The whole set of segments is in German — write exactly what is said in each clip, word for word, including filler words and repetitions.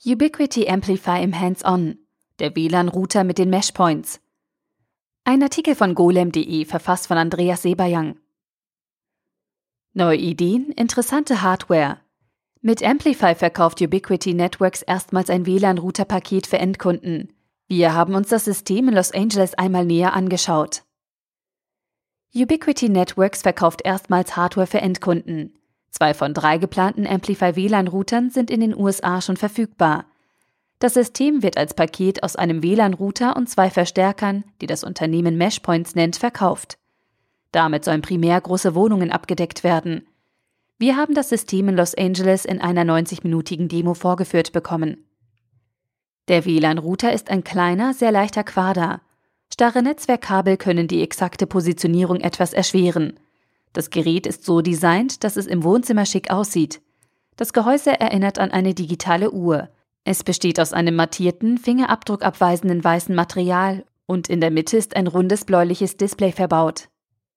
Ubiquiti Amplify im Hands-On, der W L A N-Router mit den Meshpoints. Ein Artikel von golem punkt de, verfasst von Andreas Seberjang. Neue Ideen, interessante Hardware. Mit Amplify verkauft Ubiquiti Networks erstmals ein W L A N-Router-Paket für Endkunden. Wir haben uns das System in Los Angeles einmal näher angeschaut. Ubiquiti Networks verkauft erstmals Hardware für Endkunden. Zwei von drei geplanten Amplify W L A N-Routern sind in den U S A schon verfügbar. Das System wird als Paket aus einem W L A N-Router und zwei Verstärkern, die das Unternehmen Meshpoints nennt, verkauft. Damit sollen primär große Wohnungen abgedeckt werden. Wir haben das System in Los Angeles in einer neunzig-minütigen Demo vorgeführt bekommen. Der W L A N-Router ist ein kleiner, sehr leichter Quader. Starre Netzwerkkabel können die exakte Positionierung etwas erschweren. Das Gerät ist so designt, dass es im Wohnzimmer schick aussieht. Das Gehäuse erinnert an eine digitale Uhr. Es besteht aus einem mattierten, fingerabdruckabweisenden weißen Material und in der Mitte ist ein rundes bläuliches Display verbaut.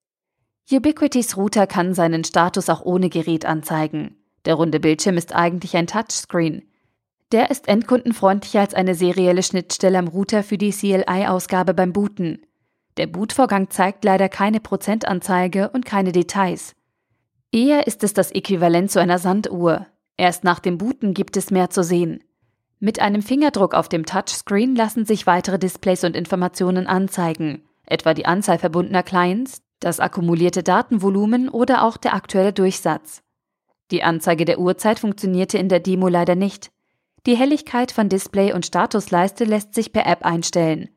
Ubiquitis Router kann seinen Status auch ohne Gerät anzeigen. Der runde Bildschirm ist eigentlich ein Touchscreen. Der ist endkundenfreundlicher als eine serielle Schnittstelle am Router für die C L I-Ausgabe beim Booten. Der Bootvorgang zeigt leider keine Prozentanzeige und keine Details. Eher ist es das Äquivalent zu einer Sanduhr. Erst nach dem Booten gibt es mehr zu sehen. Mit einem Fingerdruck auf dem Touchscreen lassen sich weitere Displays und Informationen anzeigen, etwa die Anzahl verbundener Clients, das akkumulierte Datenvolumen oder auch der aktuelle Durchsatz. Die Anzeige der Uhrzeit funktionierte in der Demo leider nicht. Die Helligkeit von Display und Statusleiste lässt sich per App einstellen.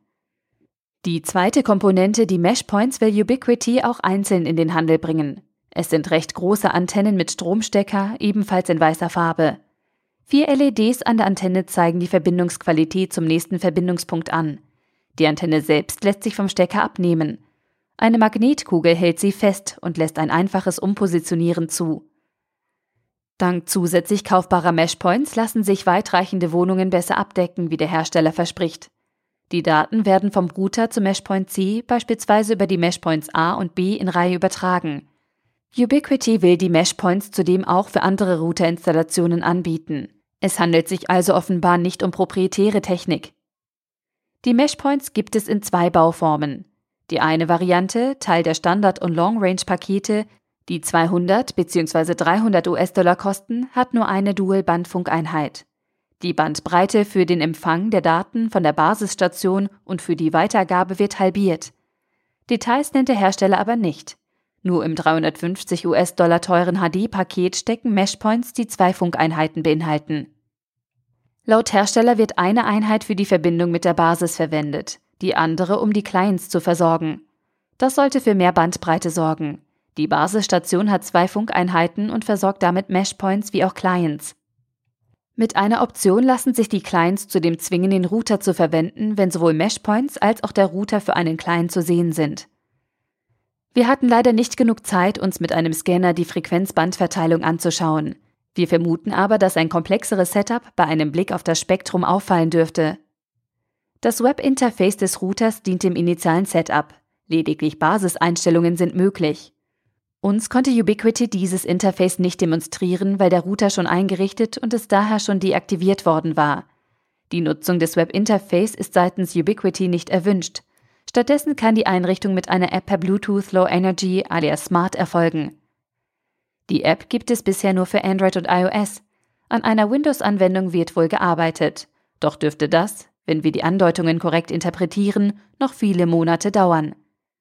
Die zweite Komponente, die Meshpoints, will Ubiquiti auch einzeln in den Handel bringen. Es sind recht große Antennen mit Stromstecker, ebenfalls in weißer Farbe. Vier L E Ds an der Antenne zeigen die Verbindungsqualität zum nächsten Verbindungspunkt an. Die Antenne selbst lässt sich vom Stecker abnehmen. Eine Magnetkugel hält sie fest und lässt ein einfaches Umpositionieren zu. Dank zusätzlich kaufbarer Meshpoints lassen sich weitreichende Wohnungen besser abdecken, wie der Hersteller verspricht. Die Daten werden vom Router zu Meshpoint C beispielsweise über die Meshpoints A und B in Reihe übertragen. Ubiquiti will die Meshpoints zudem auch für andere Routerinstallationen anbieten. Es handelt sich also offenbar nicht um proprietäre Technik. Die Meshpoints gibt es in zwei Bauformen. Die eine Variante, Teil der Standard- und Long-Range-Pakete, die zweihundert bzw. dreihundert US-Dollar kosten, hat nur eine Dual-Bandfunkeinheit. Die Bandbreite für den Empfang der Daten von der Basisstation und für die Weitergabe wird halbiert. Details nennt der Hersteller aber nicht. Nur im dreihundertfünfzig US-Dollar teuren H D-Paket stecken Meshpoints, die zwei Funkeinheiten beinhalten. Laut Hersteller wird eine Einheit für die Verbindung mit der Basis verwendet, die andere, um die Clients zu versorgen. Das sollte für mehr Bandbreite sorgen. Die Basisstation hat zwei Funkeinheiten und versorgt damit Meshpoints wie auch Clients. Mit einer Option lassen sich die Clients zudem zwingen, den Router zu verwenden, wenn sowohl Meshpoints als auch der Router für einen Client zu sehen sind. Wir hatten leider nicht genug Zeit, uns mit einem Scanner die Frequenzbandverteilung anzuschauen. Wir vermuten aber, dass ein komplexeres Setup bei einem Blick auf das Spektrum auffallen dürfte. Das Webinterface des Routers dient dem initialen Setup. Lediglich Basiseinstellungen sind möglich. Uns konnte Ubiquiti dieses Interface nicht demonstrieren, weil der Router schon eingerichtet und es daher schon deaktiviert worden war. Die Nutzung des Webinterface ist seitens Ubiquiti nicht erwünscht. Stattdessen kann die Einrichtung mit einer App per Bluetooth Low Energy alias Smart erfolgen. Die App gibt es bisher nur für Android und iOS. An einer Windows-Anwendung wird wohl gearbeitet. Doch dürfte das, wenn wir die Andeutungen korrekt interpretieren, noch viele Monate dauern.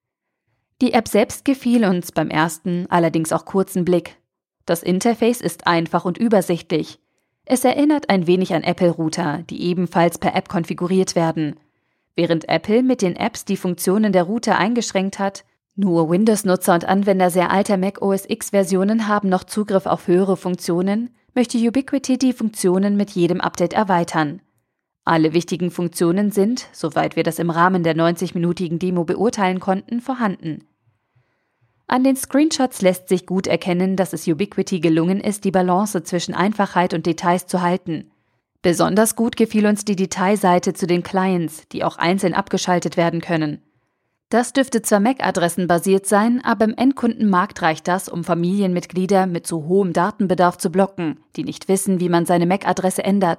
Die App selbst gefiel uns beim ersten, allerdings auch kurzen Blick. Das Interface ist einfach und übersichtlich. Es erinnert ein wenig an Apple-Router, die ebenfalls per App konfiguriert werden. Während Apple mit den Apps die Funktionen der Router eingeschränkt hat, nur Windows-Nutzer und Anwender sehr alter Mac O S X-Versionen haben noch Zugriff auf höhere Funktionen, möchte Ubiquiti die Funktionen mit jedem Update erweitern. Alle wichtigen Funktionen sind, soweit wir das im Rahmen der neunzig-minütigen Demo beurteilen konnten, vorhanden. An den Screenshots lässt sich gut erkennen, dass es Ubiquiti gelungen ist, die Balance zwischen Einfachheit und Details zu halten. Besonders gut gefiel uns die Detailseite zu den Clients, die auch einzeln abgeschaltet werden können. Das dürfte zwar M A C-Adressen basiert sein, aber im Endkundenmarkt reicht das, um Familienmitglieder mit zu hohem Datenbedarf zu blocken, die nicht wissen, wie man seine M A C-Adresse ändert.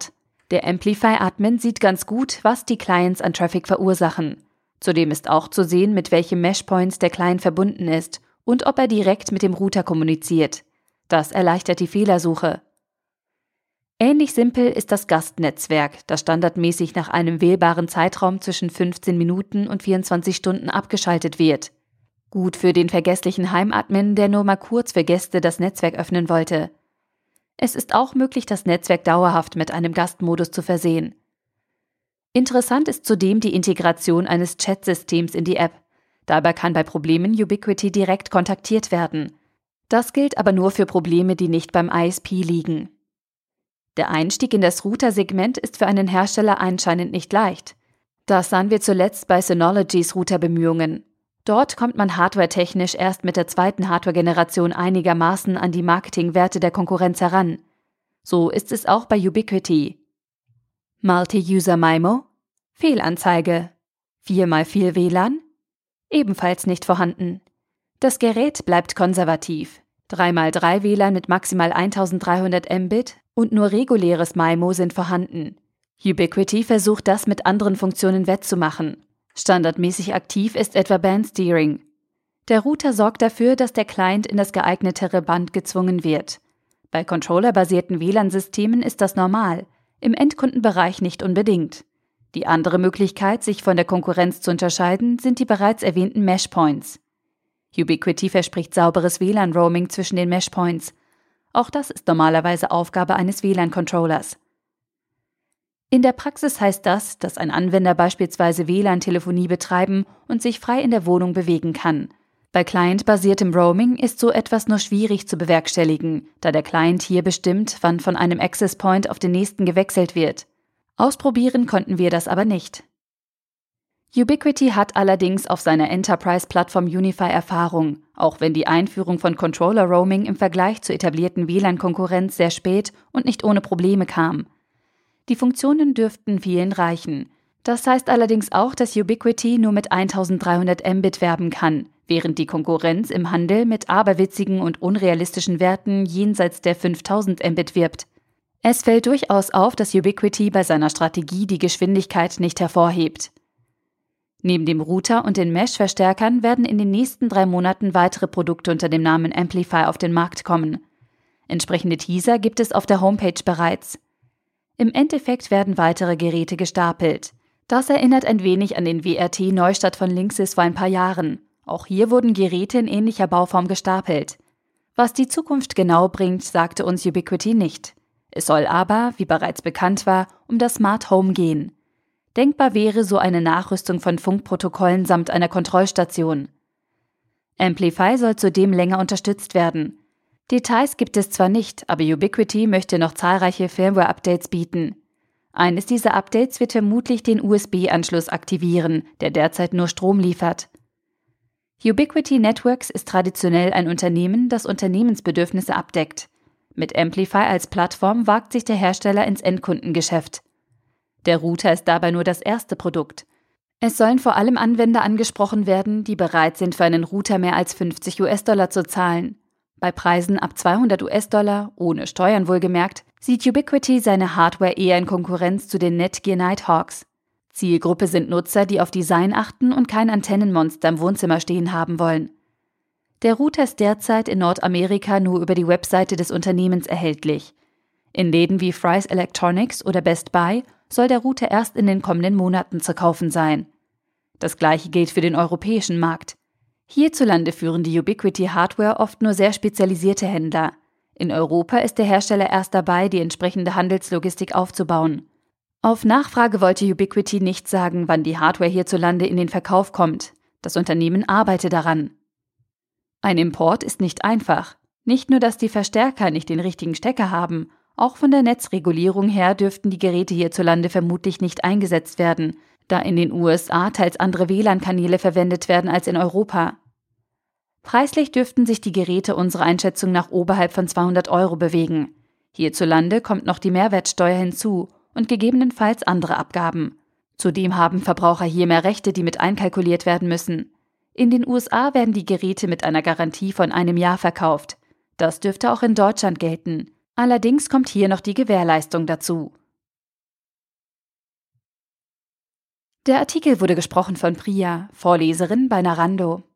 Der Amplify-Admin sieht ganz gut, was die Clients an Traffic verursachen. Zudem ist auch zu sehen, mit welchem Meshpoints der Client verbunden ist und ob er direkt mit dem Router kommuniziert. Das erleichtert die Fehlersuche. Ähnlich simpel ist das Gastnetzwerk, das standardmäßig nach einem wählbaren Zeitraum zwischen fünfzehn Minuten und vierundzwanzig Stunden abgeschaltet wird. Gut für den vergesslichen Heimadmin, der nur mal kurz für Gäste das Netzwerk öffnen wollte. Es ist auch möglich, das Netzwerk dauerhaft mit einem Gastmodus zu versehen. Interessant ist zudem die Integration eines Chatsystems in die App. Dabei kann bei Problemen Ubiquiti direkt kontaktiert werden. Das gilt aber nur für Probleme, die nicht beim I S P liegen. Der Einstieg in das Router-Segment ist für einen Hersteller anscheinend nicht leicht. Das sahen wir zuletzt bei Synology's Routerbemühungen. Dort kommt man hardwaretechnisch erst mit der zweiten Hardware-Generation einigermaßen an die Marketingwerte der Konkurrenz heran. So ist es auch bei Ubiquiti. Multi-User MIMO? Fehlanzeige. vier mal vier W L A N? Ebenfalls nicht vorhanden. Das Gerät bleibt konservativ. drei mal drei W L A N mit maximal eintausenddreihundert Mbit und nur reguläres MIMO sind vorhanden. Ubiquiti versucht das mit anderen Funktionen wettzumachen. Standardmäßig aktiv ist etwa Bandsteering. Der Router sorgt dafür, dass der Client in das geeignetere Band gezwungen wird. Bei controllerbasierten W L A N-Systemen ist das normal, im Endkundenbereich nicht unbedingt. Die andere Möglichkeit, sich von der Konkurrenz zu unterscheiden, sind die bereits erwähnten Meshpoints. Ubiquiti verspricht sauberes W L A N-Roaming zwischen den Meshpoints. Auch das ist normalerweise Aufgabe eines W L A N-Controllers. In der Praxis heißt das, dass ein Anwender beispielsweise W L A N-Telefonie betreiben und sich frei in der Wohnung bewegen kann. Bei clientbasiertem Roaming ist so etwas nur schwierig zu bewerkstelligen, da der Client hier bestimmt, wann von einem Access Point auf den nächsten gewechselt wird. Ausprobieren konnten wir das aber nicht. Ubiquiti hat allerdings auf seiner Enterprise-Plattform Unify Erfahrung, auch wenn die Einführung von Controller-Roaming im Vergleich zur etablierten W L A N-Konkurrenz sehr spät und nicht ohne Probleme kam. Die Funktionen dürften vielen reichen. Das heißt allerdings auch, dass Ubiquiti nur mit eintausenddreihundert Mbit werben kann, während die Konkurrenz im Handel mit aberwitzigen und unrealistischen Werten jenseits der fünftausend Mbit wirbt. Es fällt durchaus auf, dass Ubiquiti bei seiner Strategie die Geschwindigkeit nicht hervorhebt. Neben dem Router und den Mesh-Verstärkern werden in den nächsten drei Monaten weitere Produkte unter dem Namen Amplify auf den Markt kommen. Entsprechende Teaser gibt es auf der Homepage bereits. Im Endeffekt werden weitere Geräte gestapelt. Das erinnert ein wenig an den W R T-Neustart von Linksys vor ein paar Jahren. Auch hier wurden Geräte in ähnlicher Bauform gestapelt. Was die Zukunft genau bringt, sagte uns Ubiquiti nicht. Es soll aber, wie bereits bekannt war, um das Smart Home gehen. Denkbar wäre so eine Nachrüstung von Funkprotokollen samt einer Kontrollstation. Amplify soll zudem länger unterstützt werden. Details gibt es zwar nicht, aber Ubiquiti möchte noch zahlreiche Firmware-Updates bieten. Eines dieser Updates wird vermutlich den U S B-Anschluss aktivieren, der derzeit nur Strom liefert. Ubiquiti Networks ist traditionell ein Unternehmen, das Unternehmensbedürfnisse abdeckt. Mit Amplify als Plattform wagt sich der Hersteller ins Endkundengeschäft. Der Router ist dabei nur das erste Produkt. Es sollen vor allem Anwender angesprochen werden, die bereit sind, für einen Router mehr als fünfzig US-Dollar zu zahlen. Bei Preisen ab zweihundert US-Dollar, ohne Steuern wohlgemerkt, sieht Ubiquiti seine Hardware eher in Konkurrenz zu den Netgear Nighthawks. Zielgruppe sind Nutzer, die auf Design achten und kein Antennenmonster im Wohnzimmer stehen haben wollen. Der Router ist derzeit in Nordamerika nur über die Webseite des Unternehmens erhältlich. In Läden wie Fry's Electronics oder Best Buy soll der Router erst in den kommenden Monaten zu kaufen sein. Das gleiche gilt für den europäischen Markt. Hierzulande führen die Ubiquiti-Hardware oft nur sehr spezialisierte Händler. In Europa ist der Hersteller erst dabei, die entsprechende Handelslogistik aufzubauen. Auf Nachfrage wollte Ubiquiti nicht sagen, wann die Hardware hierzulande in den Verkauf kommt. Das Unternehmen arbeitet daran. Ein Import ist nicht einfach. Nicht nur, dass die Verstärker nicht den richtigen Stecker haben, auch von der Netzregulierung her dürften die Geräte hierzulande vermutlich nicht eingesetzt werden, da in den U S A teils andere W L A N-Kanäle verwendet werden als in Europa. Preislich dürften sich die Geräte unserer Einschätzung nach oberhalb von zweihundert Euro bewegen. Hierzulande kommt noch die Mehrwertsteuer hinzu und gegebenenfalls andere Abgaben. Zudem haben Verbraucher hier mehr Rechte, die mit einkalkuliert werden müssen. In den U S A werden die Geräte mit einer Garantie von einem Jahr verkauft. Das dürfte auch in Deutschland gelten. Allerdings kommt hier noch die Gewährleistung dazu. Der Artikel wurde gesprochen von Priya, Vorleserin bei Narando.